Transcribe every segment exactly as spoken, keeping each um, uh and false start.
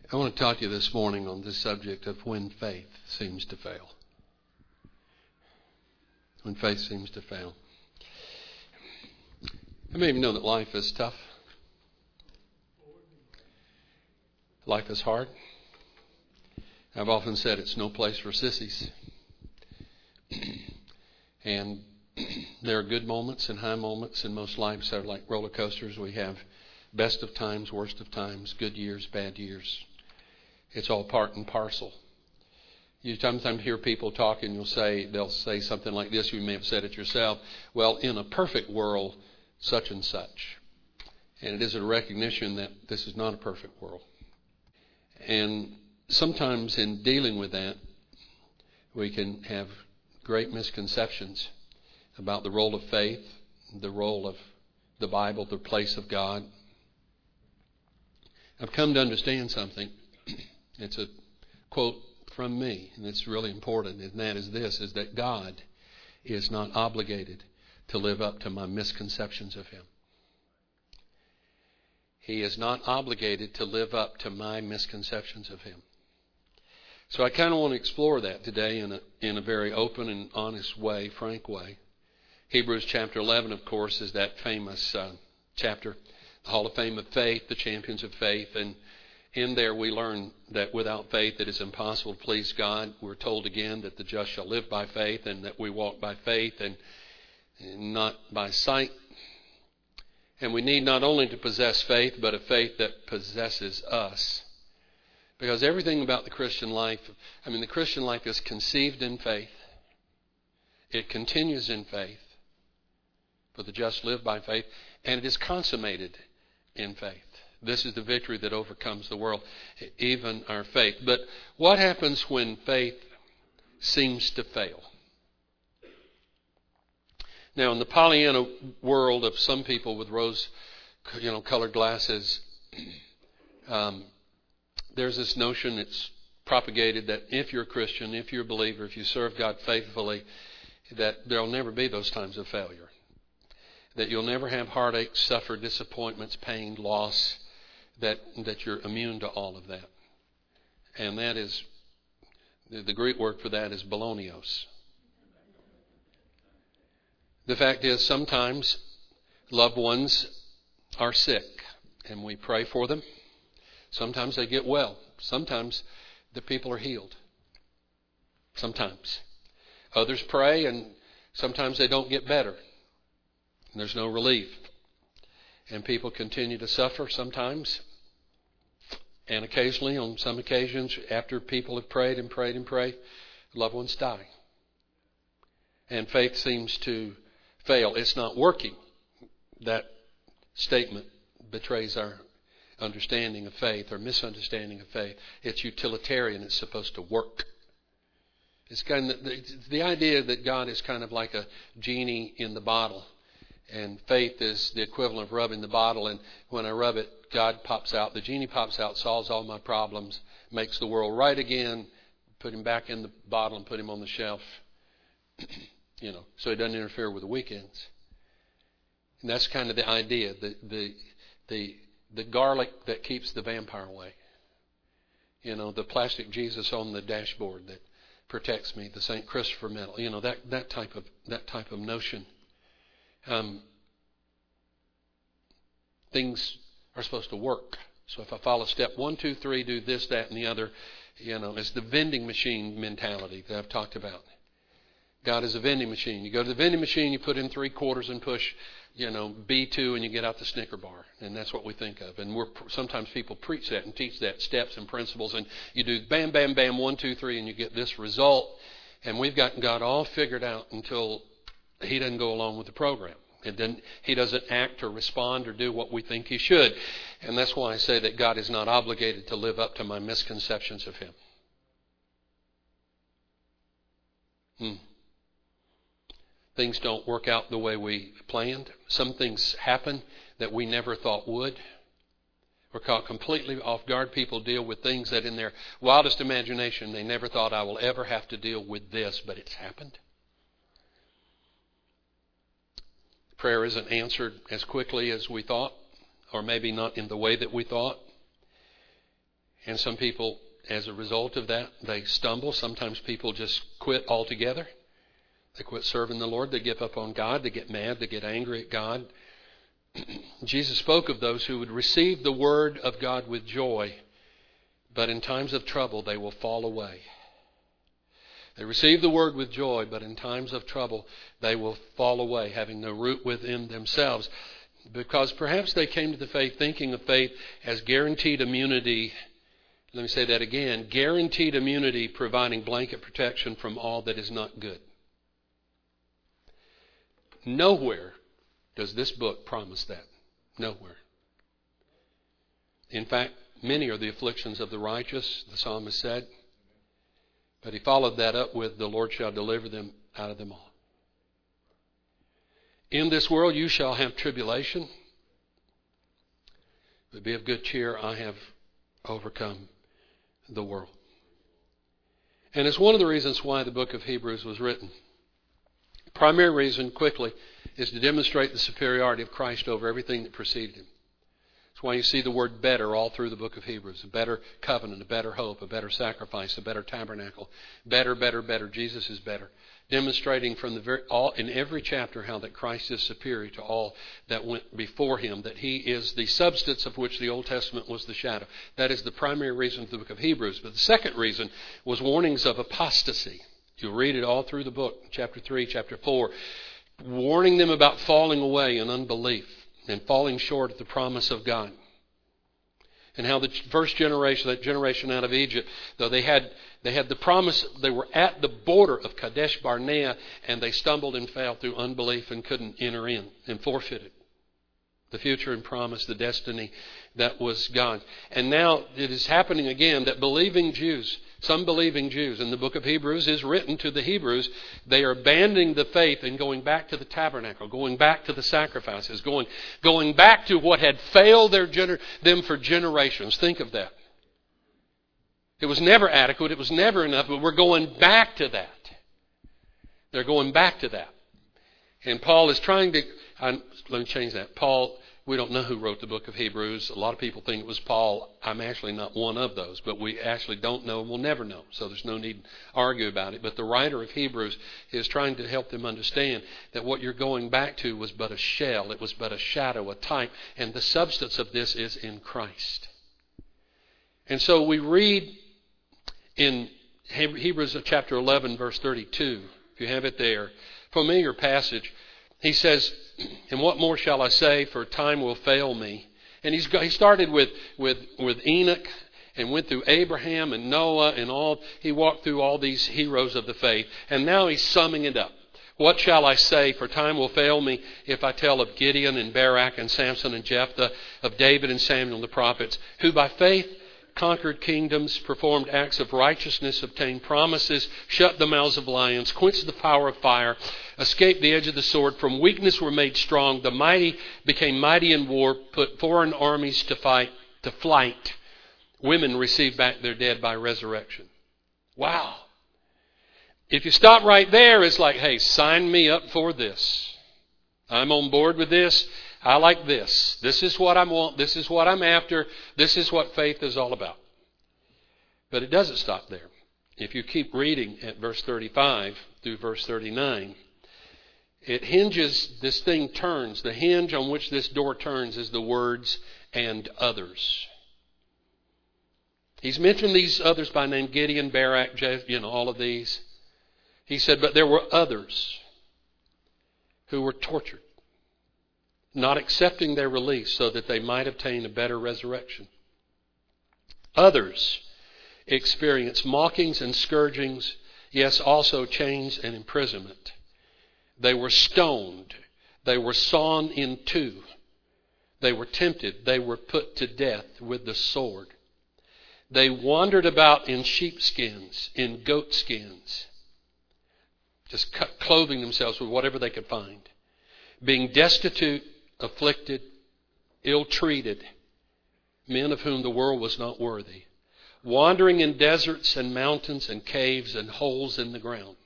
I want to talk to you this morning on this subject of when faith seems to fail. When faith seems to fail. How many of you know that life is tough? Life is hard. I've often said it's no place for sissies. And there are good moments and high moments, and most lives are like roller coasters. We have best of times, worst of times, good years, bad years. It's all part and parcel. You sometimes hear people talk and you'll say, they'll say something like this, you may have said it yourself, well, in a perfect world, such and such. And it is a recognition that this is not a perfect world. And sometimes in dealing with that, we can have great misconceptions about the role of faith, the role of the Bible, the place of God. I've come to understand something. It's a quote from me, and it's really important, and that is this, is that God is not obligated to live up to my misconceptions of Him. He is not obligated to live up to my misconceptions of Him. So I kind of want to explore that today in a, in a very open and honest way, frank way. Hebrews chapter eleven, of course, is that famous uh, chapter, the Hall of Fame of Faith, the champions of faith, and in there we learn that without faith it is impossible to please God. We're told again that the just shall live by faith, and that we walk by faith and, and not by sight. And we need not only to possess faith, but a faith that possesses us. Because everything about the Christian life, I mean, the Christian life is conceived in faith. It continues in faith. For the just live by faith. And it is consummated in faith. This is the victory that overcomes the world, even our faith. But what happens when faith seems to fail? Now, in the Pollyanna world of some people with rose, you know, colored glasses, um, there's this notion that's propagated that if you're a Christian, if you're a believer, if you serve God faithfully, that there'll never be those times of failure. That you'll never have heartache, suffer, disappointments, pain, loss, that that you're immune to all of that. And that is, the Greek word for that is balonios. The fact is, sometimes loved ones are sick, and we pray for them. Sometimes they get well. Sometimes the people are healed. Sometimes. Others pray, and sometimes they don't get better. And there's no relief. And people continue to suffer sometimes. And occasionally, on some occasions, after people have prayed and prayed and prayed, loved ones die. And faith seems to fail. It's not working. That statement betrays our understanding of faith or misunderstanding of faith. It's utilitarian. It's supposed to work. It's kind of the, the idea that God is kind of like a genie in the bottle. And faith is the equivalent of rubbing the bottle. And when I rub it, God pops out. The genie pops out, solves all my problems, makes the world right again, put him back in the bottle and put him on the shelf. You know, so he doesn't interfere with the weekends. And that's kind of the idea. The the the the garlic that keeps the vampire away. You know, the plastic Jesus on the dashboard that protects me, the Saint Christopher medal. You know, that, that type of that type of notion. Um, things are supposed to work. So if I follow step one, two, three, do this, that, and the other, you know, it's the vending machine mentality that I've talked about. God is a vending machine. You go to the vending machine, you put in three quarters and push, you know, B two, and you get out the Snicker bar. And that's what we think of. And we're sometimes people preach that and teach that, steps and principles. And you do bam, bam, bam, one, two, three, and you get this result. And we've gotten God all figured out until He doesn't go along with the program. It doesn't, he doesn't act or respond or do what we think He should. And that's why I say that God is not obligated to live up to my misconceptions of Him. Hmm. Things don't work out the way we planned. Some things happen that we never thought would. We're caught completely off guard. People deal with things that in their wildest imagination they never thought, I will ever have to deal with this, but it's happened. Prayer isn't answered as quickly as we thought, or maybe not in the way that we thought. And some people, as a result of that, they stumble. Sometimes people just quit altogether. They quit serving the Lord. They give up on God. They get mad. They get angry at God. Jesus spoke of those who would receive the word of God with joy, but in times of trouble they will fall away. They receive the word with joy, but in times of trouble they will fall away, having no root within themselves. Because perhaps they came to the faith thinking of faith as guaranteed immunity. Let me say that again. Guaranteed immunity, providing blanket protection from all that is not good. Nowhere does this book promise that. Nowhere. In fact, many are the afflictions of the righteous, the psalmist said. But he followed that up with, the Lord shall deliver them out of them all. In this world you shall have tribulation. But be of good cheer, I have overcome the world. And it's one of the reasons why the book of Hebrews was written. Primary reason, quickly, is to demonstrate the superiority of Christ over everything that preceded him. That's why you see the word better all through the book of Hebrews. A better covenant, a better hope, a better sacrifice, a better tabernacle. Better, better, better. Jesus is better. Demonstrating from the very, all, in every chapter how that Christ is superior to all that went before him. That he is the substance of which the Old Testament was the shadow. That is the primary reason for the book of Hebrews. But the second reason was warnings of apostasy. You'll read it all through the book, chapter three, chapter four, warning them about falling away in unbelief and falling short of the promise of God. And how the first generation, that generation out of Egypt, though they had they had the promise, they were at the border of Kadesh Barnea, and they stumbled and fell through unbelief and couldn't enter in and forfeited the future and promise, the destiny that was God's. And now it is happening again that believing Jews, some believing Jews, and the book of Hebrews is written to the Hebrews, they are abandoning the faith and going back to the tabernacle, going back to the sacrifices, going going back to what had failed their gener- them for generations. Think of that. It was never adequate, it was never enough, but we're going back to that. They're going back to that. And Paul is trying to, I, let me change that. Paul, we don't know who wrote the book of Hebrews. A lot of people think it was Paul. I'm actually not one of those, but we actually don't know and we'll never know. So there's no need to argue about it. But the writer of Hebrews is trying to help them understand that what you're going back to was but a shell. It was but a shadow, a type. And the substance of this is in Christ. And so we read in Hebrews chapter eleven, verse thirty-two, if you have it there, familiar passage. He says, and what more shall I say, for time will fail me. And he's he started with, with, with Enoch and went through Abraham and Noah and all. He walked through all these heroes of the faith. And now he's summing it up. What shall I say, for time will fail me, if I tell of Gideon and Barak and Samson and Jephthah, of David and Samuel the prophets, who by faith conquered kingdoms, performed acts of righteousness, obtained promises, shut the mouths of lions, quenched the power of fire, escaped the edge of the sword, from weakness were made strong, the mighty became mighty in war, put foreign armies to fight, to flight. Women received back their dead by resurrection. Wow. If you stop right there, it's like, hey, sign me up for this. I'm on board with this. I like this. This is what I want. This is what I'm after. This is what faith is all about. But it doesn't stop there. If you keep reading at verse thirty-five through verse thirty-nine, it hinges, this thing turns. The hinge on which this door turns is the words, and others. He's mentioned these others by name, Gideon, Barak, you know, all of these. He said, but there were others who were tortured, not accepting their release so that they might obtain a better resurrection. Others experienced mockings and scourgings, yes, also chains and imprisonment. They were stoned. They were sawn in two. They were tempted. They were put to death with the sword. They wandered about in sheepskins, in goatskins, just clothing themselves with whatever they could find, being destitute, afflicted, ill-treated, men of whom the world was not worthy, wandering in deserts and mountains and caves and holes in the ground.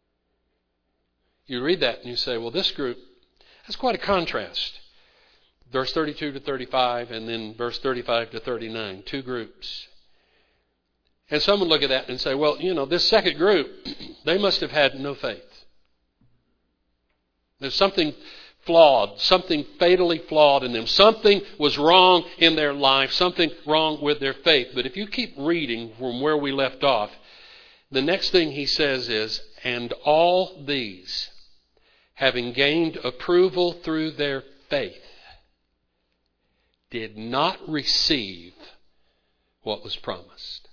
You read that and you say, well, this group, that's quite a contrast. verse thirty-two to thirty-five, and then verse thirty-five to thirty-nine. Two groups. And some would look at that and say, well, you know, this second group, they must have had no faith. There's something flawed, something fatally flawed in them. Something was wrong in their life, something wrong with their faith. But if you keep reading from where we left off, the next thing he says is, and all these, having gained approval through their faith, did not receive what was promised.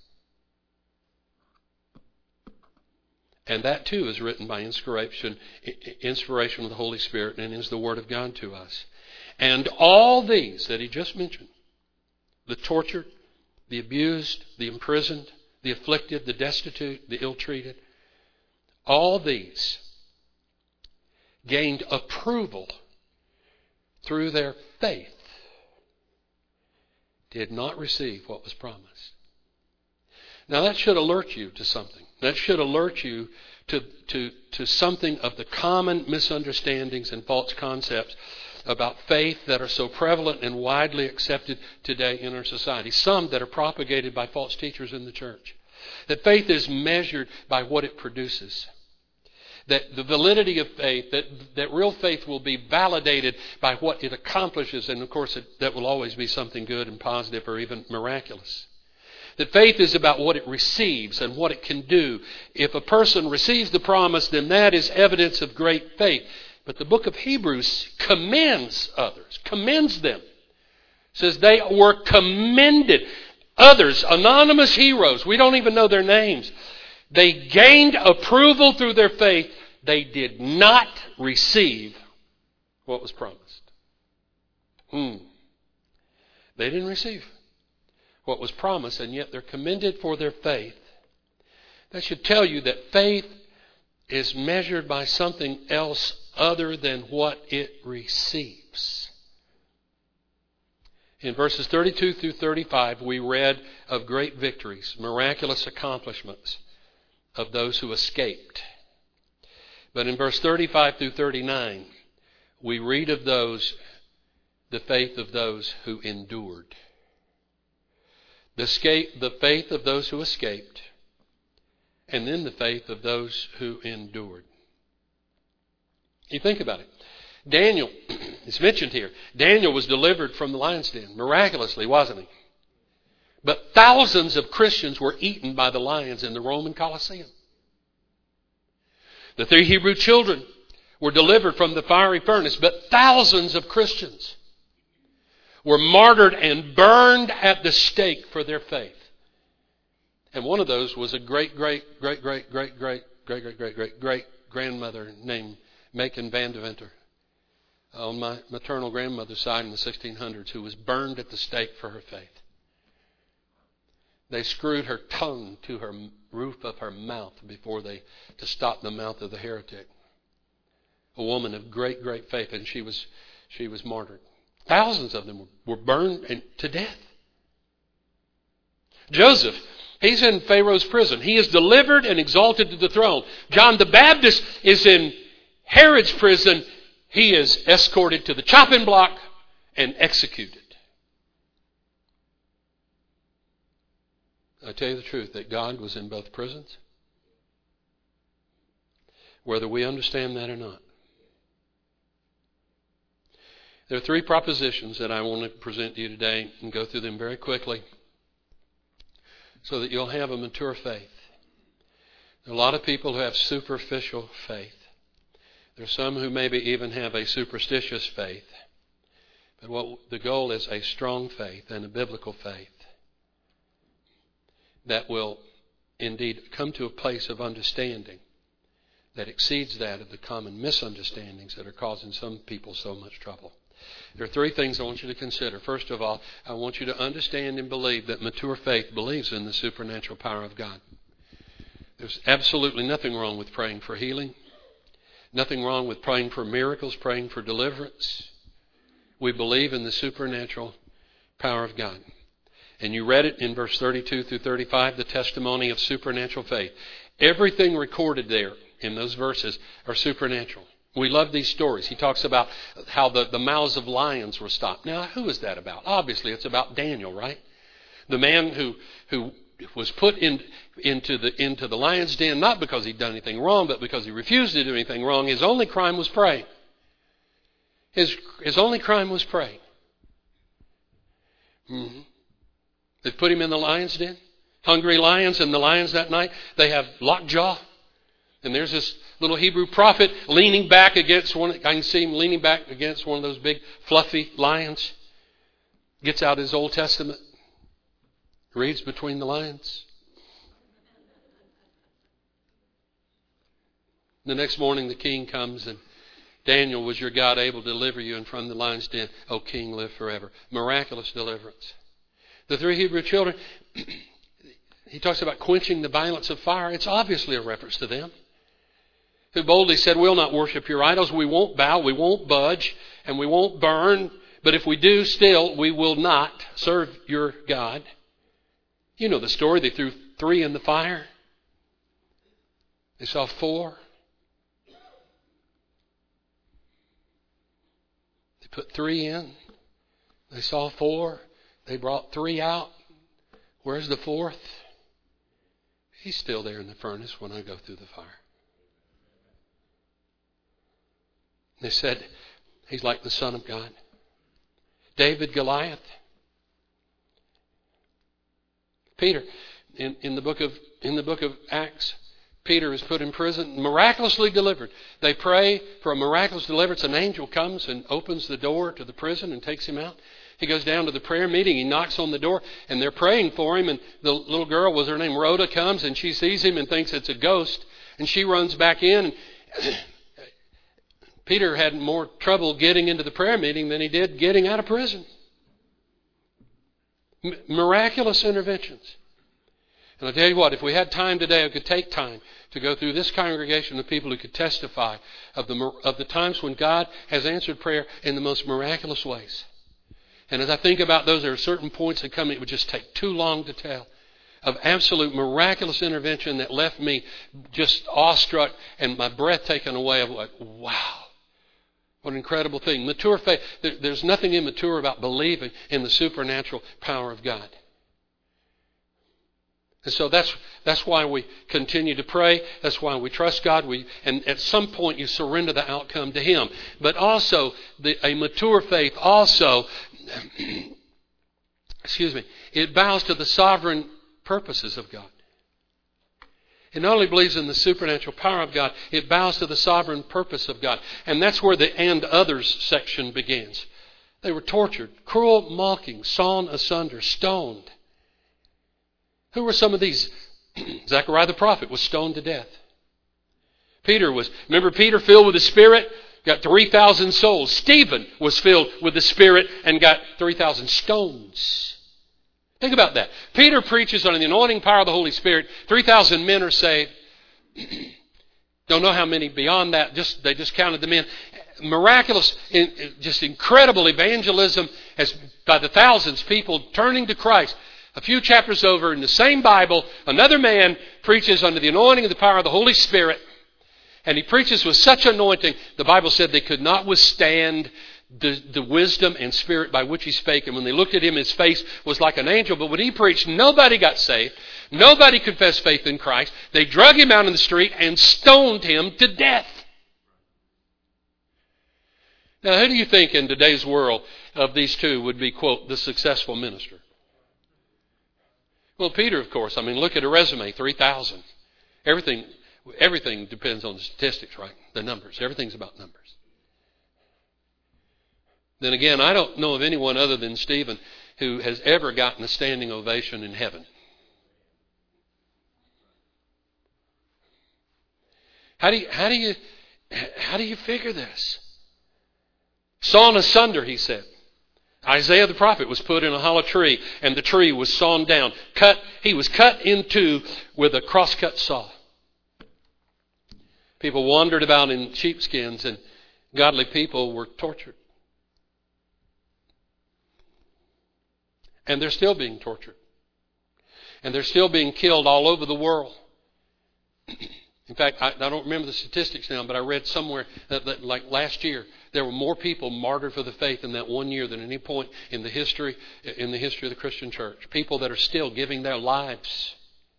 And that too is written by inspiration, inspiration of the Holy Spirit, and is the Word of God to us. And all these that he just mentioned, the tortured, the abused, the imprisoned, the afflicted, the destitute, the ill-treated, all these gained approval through their faith, did not receive what was promised. Now that should alert you to something. That should alert you to, to, to something of the common misunderstandings and false concepts about faith that are so prevalent and widely accepted today in our society. Some that are propagated by false teachers in the church. That faith is measured by what it produces. That the validity of faith, that, that real faith will be validated by what it accomplishes. And of course, it, that will always be something good and positive or even miraculous. That faith is about what it receives and what it can do. If a person receives the promise, then that is evidence of great faith. But the book of Hebrews commends others, commends them. It says they were commended. Others, anonymous heroes, we don't even know their names. They gained approval through their faith. They did not receive what was promised. Hmm. They didn't receive what was promised, and yet they're commended for their faith. That should tell you that faith is measured by something else other than what it receives. In verses thirty-two through thirty-five, we read of great victories, miraculous accomplishments of those who escaped. But in verse thirty-five through thirty-nine, we read of those, the faith of those who endured. The, escape, the faith of those who escaped, and then the faith of those who endured. You think about it. Daniel, it's mentioned here, Daniel was delivered from the lion's den, miraculously, wasn't he? But thousands of Christians were eaten by the lions in the Roman Colosseum. The three Hebrew children were delivered from the fiery furnace, but thousands of Christians were martyred and burned at the stake for their faith. And one of those was a great, great, great, great, great, great, great, great, great, great, great grandmother named Macon Van Deventer on my maternal grandmother's side in the sixteen hundreds, who was burned at the stake for her faith. They screwed her tongue to her roof of her mouth before they, to stop the mouth of the heretic. A woman of great, great faith, and she was, she was martyred. Thousands of them were burned to death. Joseph, he's in Pharaoh's prison. He is delivered and exalted to the throne. John the Baptist is in Herod's prison. He is escorted to the chopping block and executed. I tell you the truth, that God was in both prisons, whether we understand that or not. There are three propositions that I want to present to you today and go through them very quickly so that you'll have a mature faith. There are a lot of people who have superficial faith. There are some who maybe even have a superstitious faith. But what the goal is a strong faith and a biblical faith that will indeed come to a place of understanding that exceeds that of the common misunderstandings that are causing some people so much trouble. There are three things I want you to consider. First of all, I want you to understand and believe that mature faith believes in the supernatural power of God. There's absolutely nothing wrong with praying for healing. Nothing wrong with praying for miracles, praying for deliverance. We believe in the supernatural power of God. And you read it in verse thirty-two through thirty-five, the testimony of supernatural faith. Everything recorded there in those verses are supernatural. We love these stories. He talks about how the, the mouths of lions were stopped. Now, who is that about? Obviously, it's about Daniel, right? The man who who was put in, into the into the lion's den, not because he'd done anything wrong, but because he refused to do anything wrong. His only crime was praying. His his only crime was praying. Mm-hmm. They put him in the lion's den. Hungry lions, and the lions that night, they have lockjaw. And there's this little Hebrew prophet leaning back against one. I can see him leaning back against one of those big fluffy lions. Gets out his Old Testament. Reads between the lines. The next morning the king comes, and Daniel, was your God able to deliver you from the lion's den? O king, live forever. Miraculous deliverance. The three Hebrew children, he talks about quenching the violence of fire. It's obviously a reference to them. Who boldly said, we'll not worship your idols. We won't bow. We won't budge. And we won't burn. But if we do, still, we will not serve your God. You know the story. They threw three in the fire. They saw four. They put three in. They saw four. They brought three out. Where's the fourth? He's still there in the furnace when I go through the fire. They said, he's like the Son of God. David, Goliath. Peter, in, in the book of in the book of Acts, Peter is put in prison, miraculously delivered. They pray for a miraculous deliverance. An angel comes and opens the door to the prison and takes him out. He goes down to the prayer meeting. He knocks on the door, and they're praying for him. And the little girl, was her name Rhoda, comes, and she sees him and thinks it's a ghost. And she runs back in. And Peter had more trouble getting into the prayer meeting than he did getting out of prison. M- miraculous interventions. And I'll tell you what, if we had time today, I could take time to go through this congregation of people who could testify of the of the times when God has answered prayer in the most miraculous ways. And as I think about those, there are certain points that come, it would just take too long to tell, of absolute miraculous intervention that left me just awestruck and my breath taken away of like, wow. What an incredible thing. Mature faith. There's nothing immature about believing in the supernatural power of God. And so that's that's why we continue to pray. That's why we trust God. We and at some point you surrender the outcome to Him. But also the, a mature faith also, excuse me, it bows to the sovereign purposes of God. It not only believes in the supernatural power of God, it bows to the sovereign purpose of God. And that's where the and others section begins. They were tortured, cruel mocking, sawn asunder, stoned. Who were some of these? Zechariah the prophet was stoned to death. Peter was, remember Peter filled with the Spirit? Got three thousand souls. Stephen was filled with the Spirit and got three thousand stones. Think about that. Peter preaches on the anointing power of the Holy Spirit. three thousand men are saved. Don't know how many beyond that. Just They just counted the men. Miraculous, just incredible evangelism as by the thousands, people turning to Christ. A few chapters over in the same Bible, another man preaches under the anointing of the power of the Holy Spirit. And he preaches with such anointing, the Bible said they could not withstand The, the wisdom and spirit by which he spake. And when they looked at him, his face was like an angel. But when he preached, nobody got saved. Nobody confessed faith in Christ. They drug him out in the street and stoned him to death. Now, who do you think in today's world of these two would be, quote, the successful minister? Well, Peter, of course. I mean, look at a resume, three thousand. Everything, everything depends on the statistics, right? The numbers. Everything's about numbers. Then again, I don't know of anyone other than Stephen who has ever gotten a standing ovation in heaven. How do you, how do you, how do you figure this? Sawn asunder, he said. Isaiah the prophet was put in a hollow tree, and the tree was sawn down. Cut, he was cut in two with a crosscut saw. People wandered about in sheepskins, and godly people were tortured. And they're still being tortured. And they're still being killed all over the world. In fact, I, I don't remember the statistics now, but I read somewhere that, that like last year, there were more people martyred for the faith in that one year than any point in the history in the history of the Christian church. People that are still giving their lives.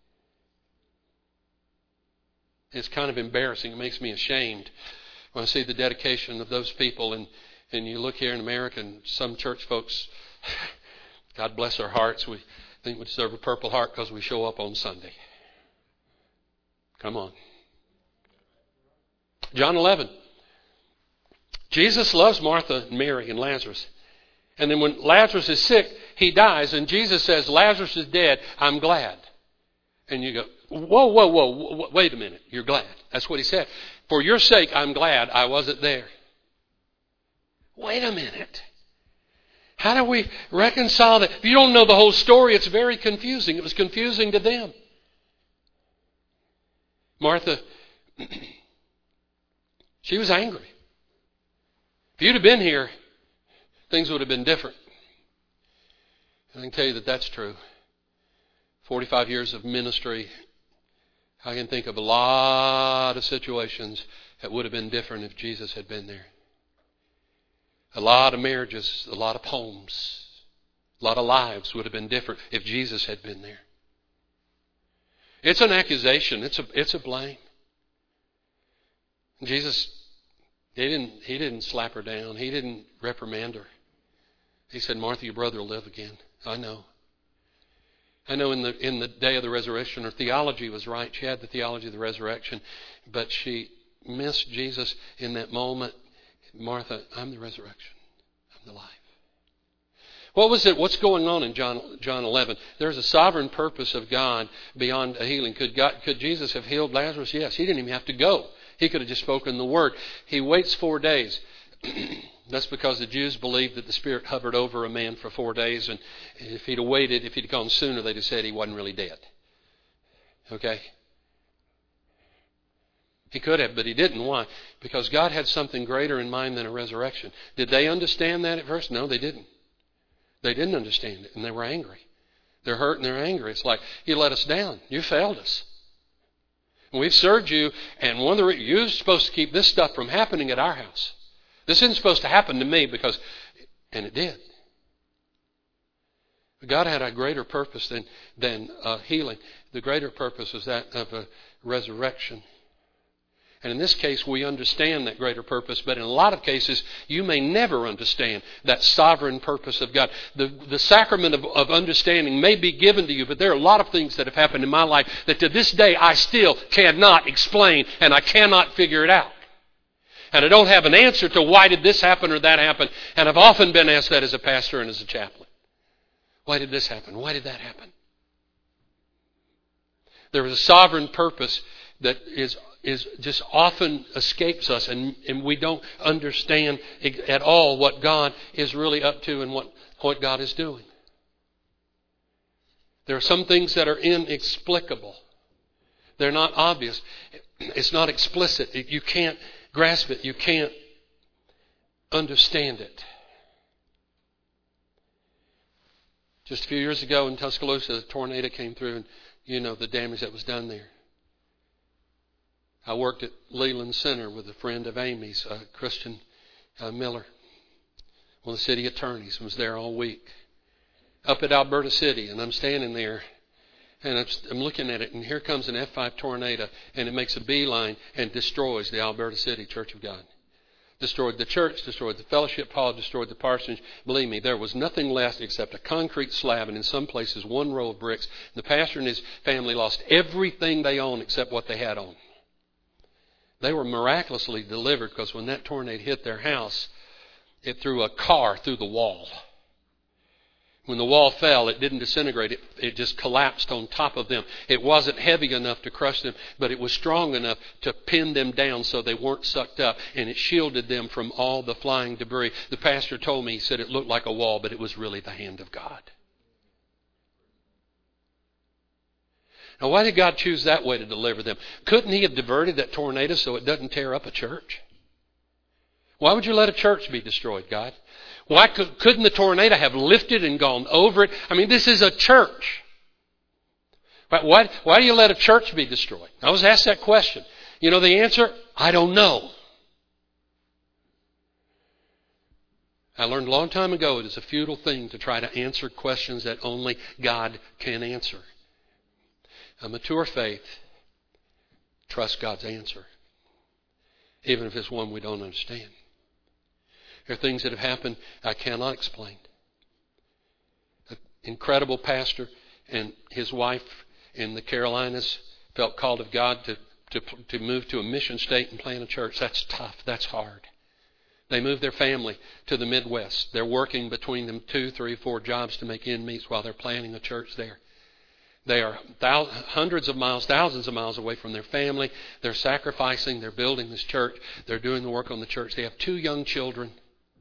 It's kind of embarrassing. It makes me ashamed when I see the dedication of those people. And, and you look here in America, and some church folks, God bless our hearts, we think we deserve a Purple Heart because we show up on Sunday. Come on. John eleven. Jesus loves Martha and Mary and Lazarus. And then when Lazarus is sick, he dies. And Jesus says, Lazarus is dead. I'm glad. And you go, whoa, whoa, whoa, whoa, wait a minute. You're glad. That's what he said. For your sake, I'm glad I wasn't there. Wait a minute. How do we reconcile that? If you don't know the whole story, it's very confusing. It was confusing to them. Martha, she was angry. If you'd have been here, things would have been different. And I can tell you that that's true. forty-five years of ministry, I can think of a lot of situations that would have been different if Jesus had been there. A lot of marriages, a lot of homes, a lot of lives would have been different if Jesus had been there. It's an accusation. It's a, it's a blame. Jesus, he didn't, he didn't slap her down. He didn't reprimand her. He said, Martha, your brother will live again. I know. I know in the in the day of the resurrection, her theology was right. She had the theology of the resurrection, but she missed Jesus in that moment. Martha, I'm the resurrection. I'm the life. What was it? What's going on in John John eleven? There's a sovereign purpose of God beyond a healing. Could God, could Jesus have healed Lazarus? Yes. He didn't even have to go. He could have just spoken the word. He waits four days. That's because the Jews believed that the Spirit hovered over a man for four days, and if he'd have waited, if he'd gone sooner, they'd have said he wasn't really dead. Okay? He could have, but he didn't. Why? Because God had something greater in mind than a resurrection. Did they understand that at first? No, they didn't. They didn't understand it, and they were angry. They're hurt and they're angry. It's like, you let us down. You failed us. We've served you, and one of the re- you're supposed to keep this stuff from happening at our house. This isn't supposed to happen to me because, and it did. God had a greater purpose than, than uh, healing. The greater purpose was that of a resurrection. And in this case, we understand that greater purpose, but in a lot of cases, you may never understand that sovereign purpose of God. The, the sacrament of, of understanding may be given to you, but there are a lot of things that have happened in my life that to this day I still cannot explain, and I cannot figure it out. And I don't have an answer to why did this happen or that happen. And I've often been asked that as a pastor and as a chaplain. Why did this happen? Why did that happen? There is a sovereign purpose that is is just often escapes us, and, and we don't understand at all what God is really up to and what, what God is doing. There are some things that are inexplicable. They're not obvious. It's not explicit. You can't grasp it. You can't understand it. Just a few years ago in Tuscaloosa, a tornado came through, and you know the damage that was done there. I worked at Leland Center with a friend of Amy's, uh, Christian uh, Miller, one of the city attorneys, and was there all week. Up at Alberta City, and I'm standing there, and I'm, I'm looking at it, and here comes an F five tornado, and it makes a beeline and destroys the Alberta City Church of God. Destroyed the church, destroyed the fellowship hall, destroyed the parsonage. Believe me, there was nothing left except a concrete slab, and in some places one row of bricks. The pastor and his family lost everything they owned except what they had on. They were miraculously delivered because when that tornado hit their house, it threw a car through the wall. When the wall fell, it didn't disintegrate. It, it just collapsed on top of them. It wasn't heavy enough to crush them, but it was strong enough to pin them down so they weren't sucked up, and it shielded them from all the flying debris. The pastor told me, he said it looked like a wall, but it was really the hand of God. Now, why did God choose that way to deliver them? Couldn't He have diverted that tornado so it doesn't tear up a church? Why would you let a church be destroyed, God? Why could, couldn't the tornado have lifted and gone over it? I mean, this is a church. Why, why, why do you let a church be destroyed? I was asked that question. You know the answer? I don't know. I learned a long time ago it is a futile thing to try to answer questions that only God can answer. A mature faith trusts God's answer, even if it's one we don't understand. There are things that have happened I cannot explain. An incredible pastor and his wife in the Carolinas felt called of God to, to, to move to a mission state and plant a church. That's tough. That's hard. They moved their family to the Midwest. They're working between them two, three, four jobs to make ends meet while they're planting a church there. They are thousands, hundreds of miles, thousands of miles away from their family. They're sacrificing. They're building this church. They're doing the work on the church. They have two young children.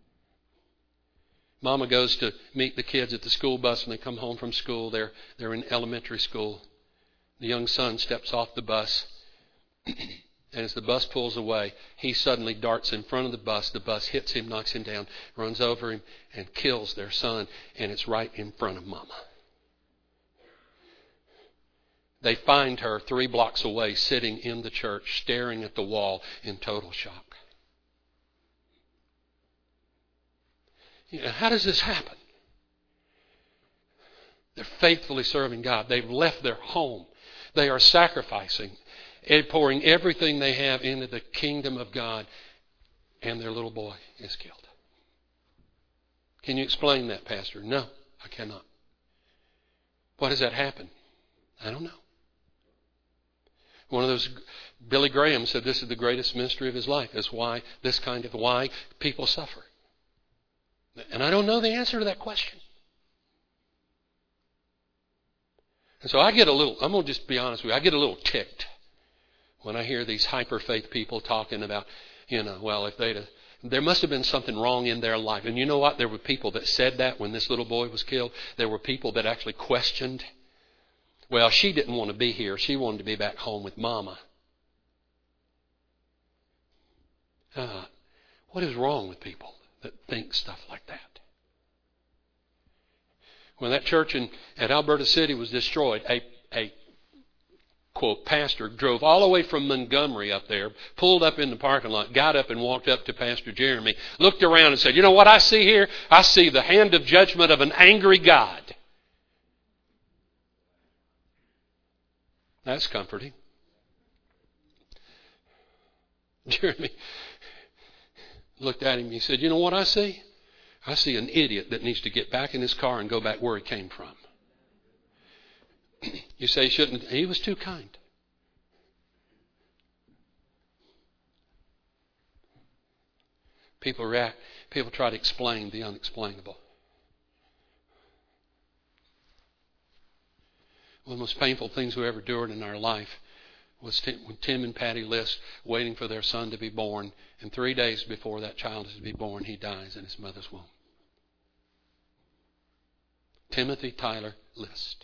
Mama goes to meet the kids at the school bus when they come home from school. They're, they're in elementary school. The young son steps off the bus. And as the bus pulls away, he suddenly darts in front of the bus. The bus hits him, knocks him down, runs over him, and kills their son. And it's right in front of Mama. They find her three blocks away, sitting in the church, staring at the wall in total shock. You know, how does this happen? They're faithfully serving God. They've left their home. They are sacrificing and pouring everything they have into the kingdom of God, and their little boy is killed. Can you explain that, Pastor? No, I cannot. Why does that happen? I don't know. One of those, Billy Graham said this is the greatest mystery of his life. Is why this kind of why people suffer. And I don't know the answer to that question. And so I get a little, I'm going to just be honest with you, I get a little ticked when I hear these hyper faith people talking about, you know, well, if they'd have, there must have been something wrong in their life. And you know what? There were people that said that when this little boy was killed. There were people that actually questioned, well, she didn't want to be here. She wanted to be back home with Mama. Uh, what is wrong with people that think stuff like that? When that church in, at Alberta City was destroyed, a, a, quote, pastor drove all the way from Montgomery up there, pulled up in the parking lot, got up and walked up to Pastor Jeremy, looked around and said, you know what I see here? I see the hand of judgment of an angry God. That's comforting. Jeremy looked at him and he said, you know what I see? I see an idiot that needs to get back in his car and go back where he came from. You say he shouldn't. He was too kind. People react. People try to explain the unexplainable. One of the most painful things we ever endured in our life was when Tim and Patty List waiting for their son to be born, and three days before that child is to be born, he dies in his mother's womb. Timothy Tyler List.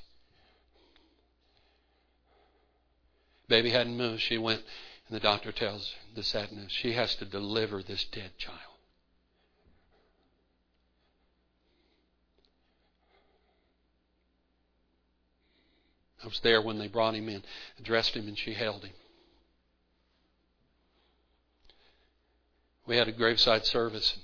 Baby hadn't moved. She went, and the doctor tells the sad news. She has to deliver this dead child. I was there when they brought him in, dressed him, and she held him. We had a graveside service.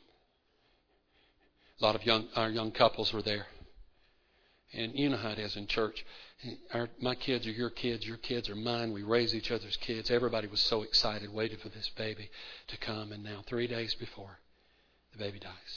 A lot of young our young couples were there. And you know how it is in church. Our, my kids are your kids. Your kids are mine. We raise each other's kids. Everybody was so excited, waiting for this baby to come. And now, three days before, the baby dies.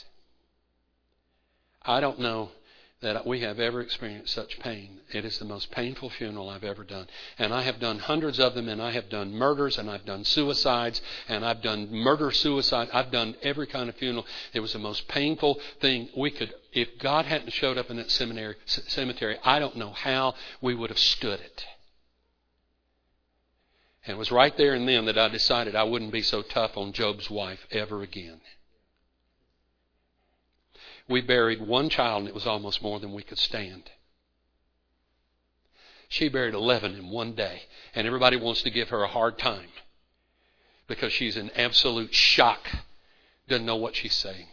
I don't know that we have ever experienced such pain. It is the most painful funeral I've ever done. And I have done hundreds of them, and I have done murders, and I've done suicides, and I've done murder-suicide. I've done every kind of funeral. It was the most painful thing we could. If God hadn't showed up in that seminary, cemetery, I don't know how we would have stood it. And it was right there and then that I decided I wouldn't be so tough on Job's wife ever again. We buried one child, and it was almost more than we could stand. She buried eleven in one day, and everybody wants to give her a hard time because she's in absolute shock, doesn't know what she's saying.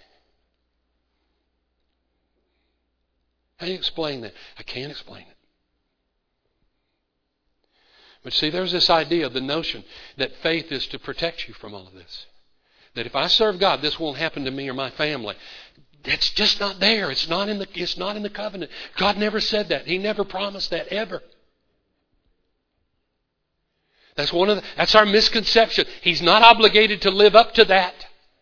How do you explain that? I can't explain it. But see, there's this idea, the notion that faith is to protect you from all of this. That if I serve God, this won't happen to me or my family. It's just not there. It's not in the, it's not in the covenant. God never said that. He never promised that ever. That's one of the, that's our misconception. He's not obligated to live up to that.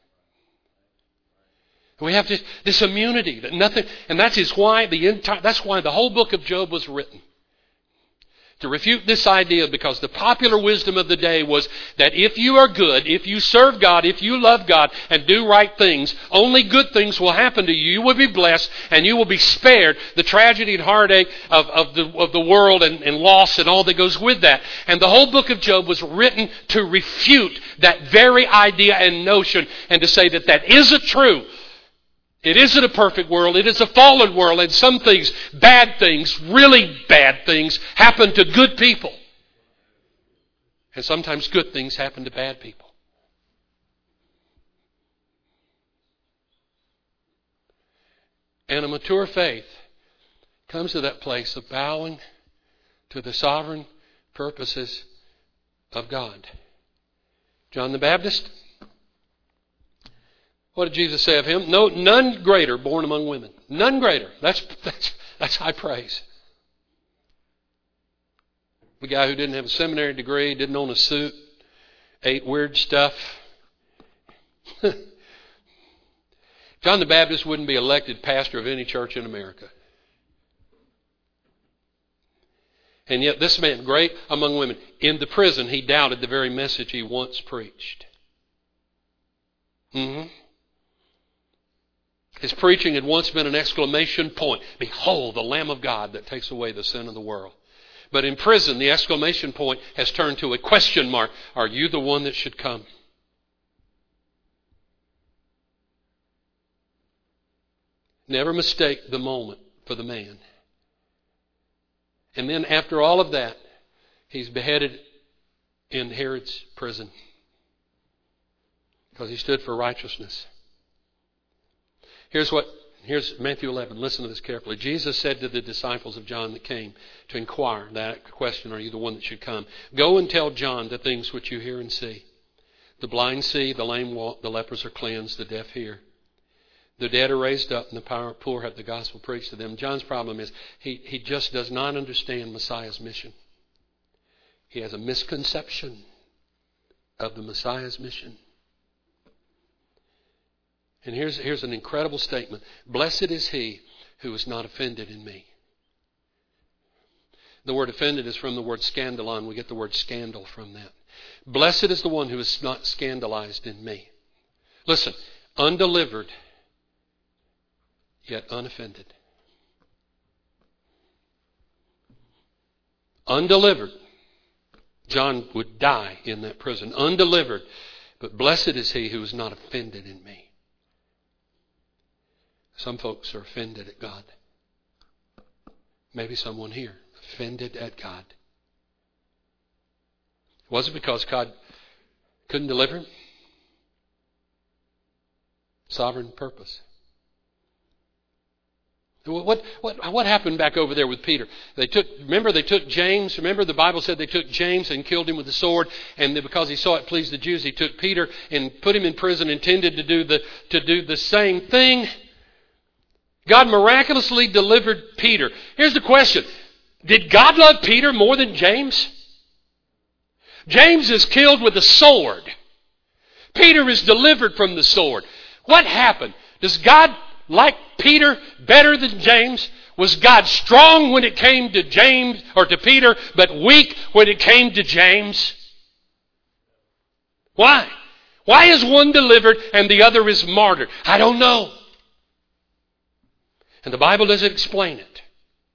We have this, this immunity that nothing, and that is why the entire, that's why the whole book of Job was written. To refute this idea, because the popular wisdom of the day was that if you are good, if you serve God, if you love God and do right things, only good things will happen to you. You will be blessed and you will be spared the tragedy and heartache of, of, the, of the world and, and loss and all that goes with that. And the whole book of Job was written to refute that very idea and notion and to say that that isn't true. It isn't a perfect world. It is a fallen world. And some things, bad things, really bad things, happen to good people. And sometimes good things happen to bad people. And a mature faith comes to that place of bowing to the sovereign purposes of God. John the Baptist, what did Jesus say of him? No, none greater born among women. None greater. That's, that's, that's high praise. The guy who didn't have a seminary degree, didn't own a suit, ate weird stuff. John the Baptist wouldn't be elected pastor of any church in America. And yet this man, great among women, in the prison, he doubted the very message he once preached. Mm-hmm. His preaching had once been an exclamation point. Behold, the Lamb of God that takes away the sin of the world. But in prison, the exclamation point has turned to a question mark. Are you the one that should come? Never mistake the moment for the man. And then after all of that, he's beheaded in Herod's prison because he stood for righteousness. Here's what, here's Matthew eleven. Listen to this carefully. Jesus said to the disciples of John that came to inquire that question, are you the one that should come? Go and tell John the things which you hear and see. The blind see, the lame walk, the lepers are cleansed, the deaf hear. The dead are raised up, and the poor have the gospel preached to them. John's problem is he, he just does not understand Messiah's mission. He has a misconception of the Messiah's mission. And here's, here's an incredible statement. Blessed is he who is not offended in me. The word offended is from the word scandalon. We get the word scandal from that. Blessed is the one who is not scandalized in me. Listen, undelivered, yet unoffended. Undelivered. John would die in that prison. Undelivered. But blessed is he who is not offended in me. Some folks are offended at God. Maybe someone here offended at God. Was it because God couldn't deliver him? Sovereign purpose. What, what, what happened back over there with Peter? They took, remember they took James. Remember the Bible said they took James and killed him with the sword. And because he saw it pleased the Jews, he took Peter and put him in prison, intended to do the, to do the same thing. God miraculously delivered Peter. Here's the question. Did God love Peter more than James? James is killed with a sword. Peter is delivered from the sword. What happened? Does God like Peter better than James? Was God strong when it came to James or to Peter, but weak when it came to James? Why? Why is one delivered and the other is martyred? I don't know. And the Bible doesn't explain it.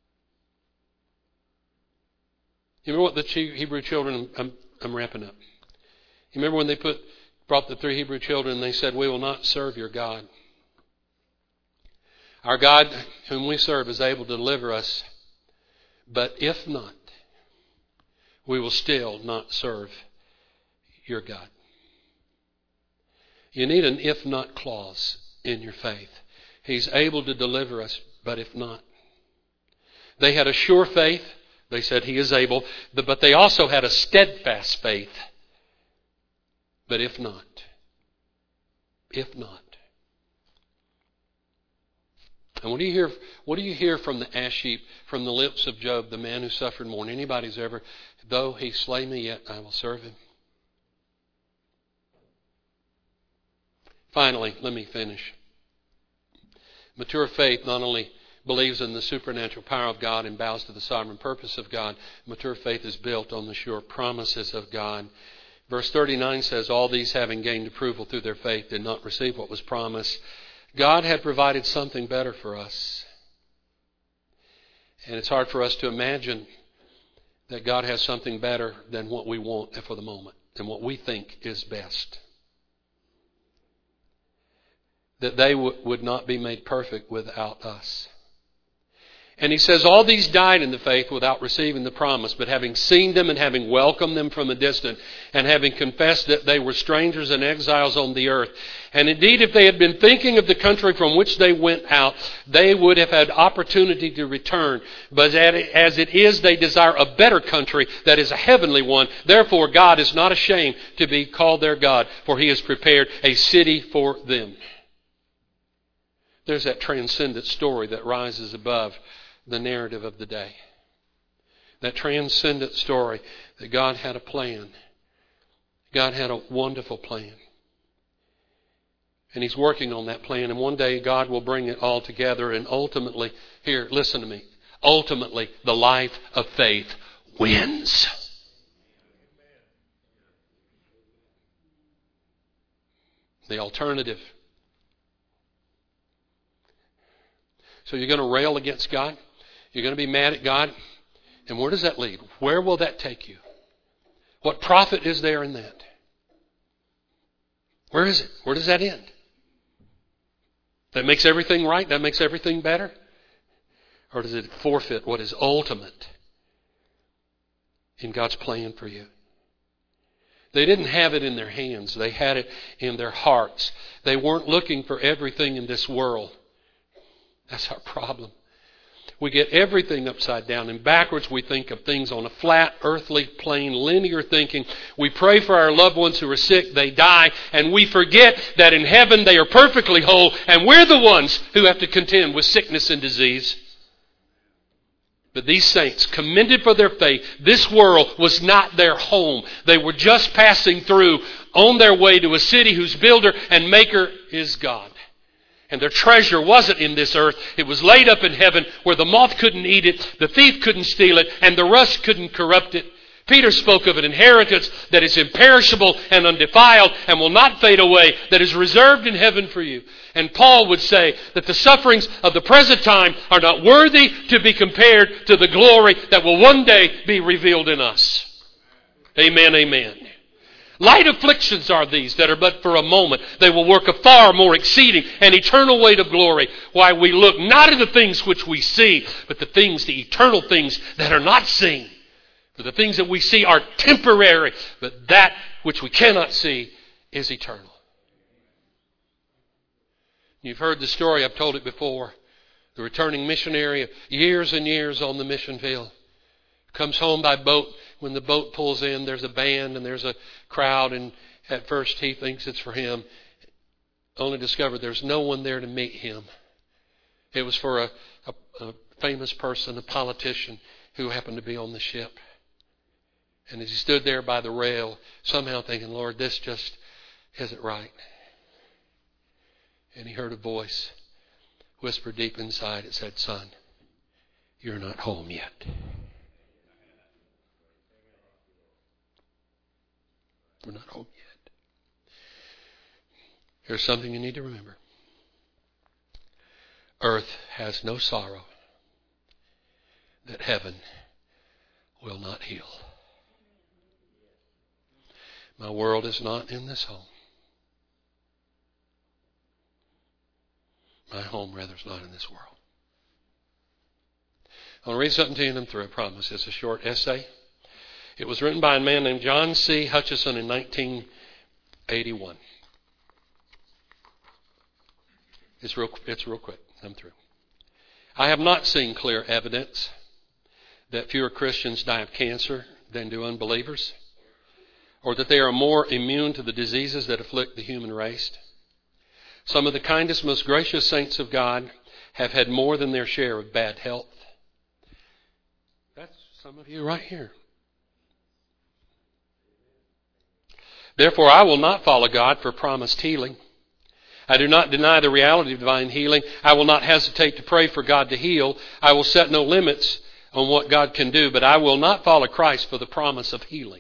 You remember what the Hebrew children, I'm, I'm wrapping up. You remember when they put brought the three Hebrew children and they said, we will not serve your God. Our God whom we serve is able to deliver us. But if not, we will still not serve your God. You need an if not clause in your faith. He's able to deliver us, but if not. They had a sure faith They said He is able, but they also had a steadfast faith. But if not, if not. And what do you hear? What do you hear from the ash heap, from the lips of Job, the man who suffered more than anybody's ever? Though he slay me, yet I will serve him. Finally, let me finish. Mature faith not only believes in the supernatural power of God and bows to the sovereign purpose of God. Mature faith is built on the sure promises of God. Verse thirty-nine says, all these having gained approval through their faith did not receive what was promised. God had provided something better for us. And it's hard for us to imagine that God has something better than what we want for the moment, than what we think is best. That they w- would not be made perfect without us. And he says, all these died in the faith without receiving the promise, but having seen them and having welcomed them from a distance, and having confessed that they were strangers and exiles on the earth. And indeed, if they had been thinking of the country from which they went out, they would have had opportunity to return. But as it is, they desire a better country, that is a heavenly one. Therefore, God is not ashamed to be called their God, for He has prepared a city for them. There's that transcendent story that rises above the narrative of the day. That transcendent story that God had a plan. God had a wonderful plan. And He's working on that plan. And one day God will bring it all together. And ultimately, here, listen to me. Ultimately, the life of faith wins. The alternative. So you're going to rail against God? You're going to be mad at God? And where does that lead? Where will that take you? What profit is there in that? Where is it? Where does that end? That makes everything right? That makes everything better? Or does it forfeit what is ultimate in God's plan for you? They didn't have it in their hands. They had it in their hearts. They weren't looking for everything in this world. That's our problem. We get everything upside down and backwards. We think of things on a flat, earthly plane, linear thinking. We pray for our loved ones who are sick, they die, and we forget that in heaven they are perfectly whole, and we're the ones who have to contend with sickness and disease. But these saints, commended for their faith, this world was not their home. They were just passing through on their way to a city whose builder and maker is God. And their treasure wasn't in this earth. It was laid up in heaven where the moth couldn't eat it, the thief couldn't steal it, and the rust couldn't corrupt it. Peter spoke of an inheritance that is imperishable and undefiled and will not fade away, that is reserved in heaven for you. And Paul would say that the sufferings of the present time are not worthy to be compared to the glory that will one day be revealed in us. Amen, amen. Light afflictions are these that are but for a moment. They will work a far more exceeding and eternal weight of glory. Why we look not at the things which we see, but the things, the eternal things that are not seen. For the things that we see are temporary, but that which we cannot see is eternal. You've heard the story, I've told it before. The returning missionary, years and years on the mission field, comes home by boat. When the boat pulls in, there's a band and there's a crowd, and at first he thinks it's for him. Only discovered there's no one there to meet him. It was for a, a, a famous person, a politician, who happened to be on the ship. And as he stood there by the rail, somehow thinking, Lord, this just isn't right. And he heard a voice whisper deep inside. It said, son, you're not home yet. We're not home yet. Here's something you need to remember. Earth has no sorrow that heaven will not heal. My world is not in this home. My home, rather, is not in this world. I want to read something to you and I'm through, I promise. It's a short essay. It was written by a man named John C. Hutchison in nineteen eighty-one. It's real, it's real quick. I'm through. I have not seen clear evidence that fewer Christians die of cancer than do unbelievers? Or that they are more immune to the diseases that afflict the human race? Some of the kindest, most gracious saints of God have had more than their share of bad health. That's some of you right here. Therefore, I will not follow God for promised healing. I do not deny the reality of divine healing. I will not hesitate to pray for God to heal. I will set no limits on what God can do, but I will not follow Christ for the promise of healing.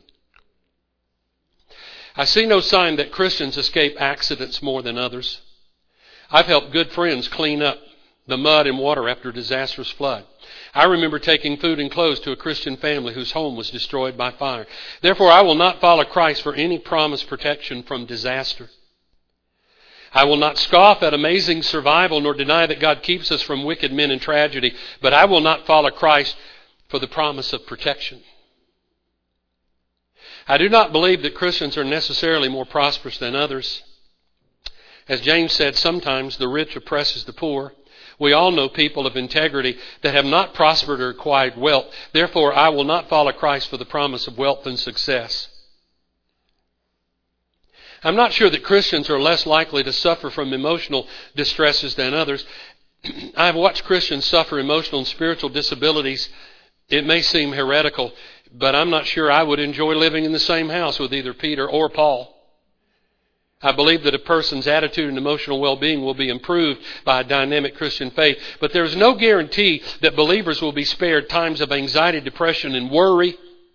I see no sign that Christians escape accidents more than others. I've helped good friends clean up the mud and water after a disastrous flood. I remember taking food and clothes to a Christian family whose home was destroyed by fire. Therefore, I will not follow Christ for any promised protection from disaster. I will not scoff at amazing survival, nor deny that God keeps us from wicked men and tragedy, but I will not follow Christ for the promise of protection. I do not believe that Christians are necessarily more prosperous than others. As James said, sometimes the rich oppresses the poor. We all know people of integrity that have not prospered or acquired wealth. Therefore, I will not follow Christ for the promise of wealth and success. I'm not sure that Christians are less likely to suffer from emotional distresses than others. I've watched Christians suffer emotional and spiritual disabilities. It may seem heretical, but I'm not sure I would enjoy living in the same house with either Peter or Paul. I believe that a person's attitude and emotional well-being will be improved by a dynamic Christian faith, but there is no guarantee that believers will be spared times of anxiety, depression, and worry.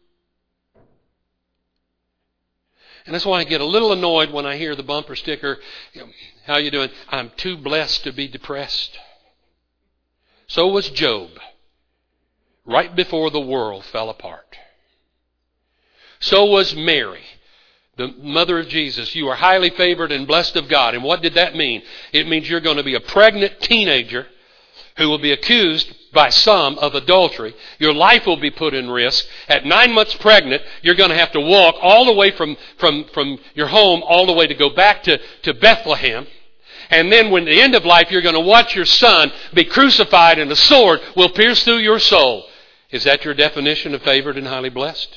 And that's why I get a little annoyed when I hear the bumper sticker, you know, how you doing? I'm too blessed to be depressed. So was Job, right before the world fell apart. So was Mary, the mother of Jesus. You are highly favored and blessed of God. And what did that mean? It means you're going to be a pregnant teenager who will be accused by some of adultery. Your life will be put in risk. At nine months pregnant, you're going to have to walk all the way from, from, from your home all the way to go back to, to Bethlehem. And then when the end of life, you're going to watch your son be crucified and a sword will pierce through your soul. Is that your definition of favored and highly blessed?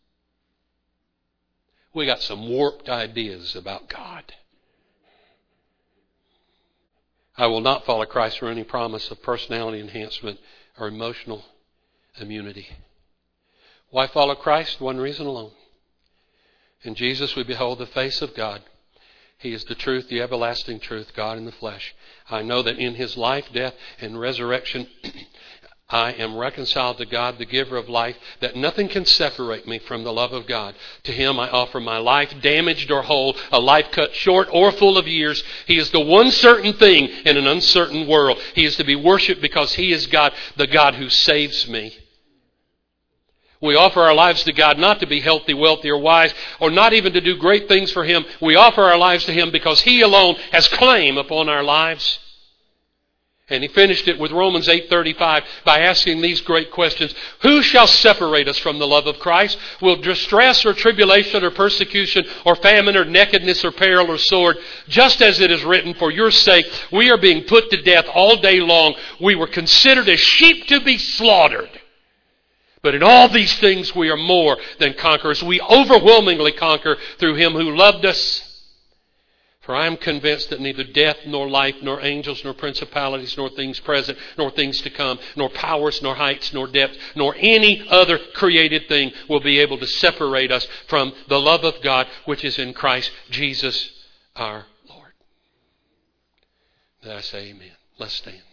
We got some warped ideas about God. I will not follow Christ for any promise of personality enhancement or emotional immunity. Why follow Christ? One reason alone. In Jesus we behold the face of God. He is the truth, the everlasting truth, God in the flesh. I know that in His life, death, and resurrection, I am reconciled to God, the giver of life, that nothing can separate me from the love of God. To Him I offer my life, damaged or whole, a life cut short or full of years. He is the one certain thing in an uncertain world. He is to be worshipped because He is God, the God who saves me. We offer our lives to God not to be healthy, wealthy, or wise, or not even to do great things for Him. We offer our lives to Him because He alone has claim upon our lives. And he finished it with Romans eight thirty-five by asking these great questions. Who shall separate us from the love of Christ? Will distress or tribulation or persecution or famine or nakedness or peril or sword? Just as it is written, for your sake we are being put to death all day long. We were considered as sheep to be slaughtered. But in all these things we are more than conquerors. We overwhelmingly conquer through Him who loved us. For I am convinced that neither death, nor life, nor angels, nor principalities, nor things present, nor things to come, nor powers, nor heights, nor depths, nor any other created thing will be able to separate us from the love of God which is in Christ Jesus our Lord. Did I say amen? Let's stand.